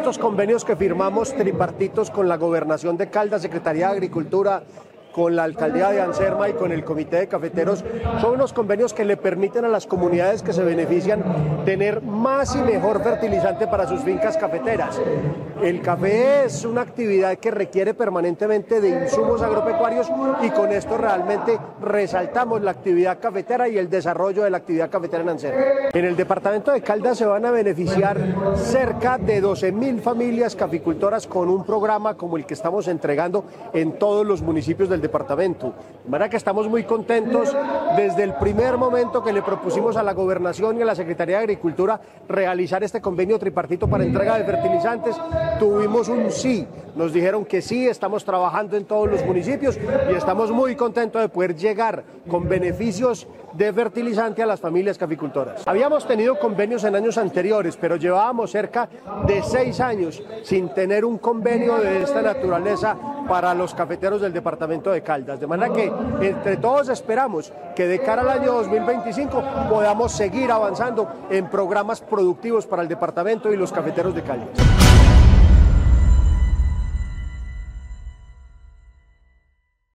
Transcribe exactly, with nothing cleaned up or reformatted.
Estos convenios que firmamos tripartitos con la Gobernación de Caldas, Secretaría de Agricultura, con la Alcaldía de Anserma y con el Comité de Cafeteros, son unos convenios que le permiten a las comunidades que se benefician tener más y mejor fertilizante para sus fincas cafeteras. El café es una actividad que requiere permanentemente de insumos agropecuarios y con esto realmente resaltamos la actividad cafetera y el desarrollo de la actividad cafetera en Anserma. En el departamento de Caldas se van a beneficiar cerca de doce mil familias caficultoras con un programa como el que estamos entregando en todos los municipios del departamento. De manera que estamos muy contentos desde el primer momento que le propusimos a la Gobernación y a la Secretaría de Agricultura realizar este convenio tripartito para entrega de fertilizantes. Tuvimos un sí, nos dijeron que sí, estamos trabajando en todos los municipios y estamos muy contentos de poder llegar con beneficios de fertilizante a las familias caficultoras. Habíamos tenido convenios en años anteriores, pero llevábamos cerca de seis años sin tener un convenio de esta naturaleza para los cafeteros del departamento de Caldas. De manera que entre todos esperamos que de cara al año dos mil veinticinco podamos seguir avanzando en programas productivos para el departamento y los cafeteros de Caldas.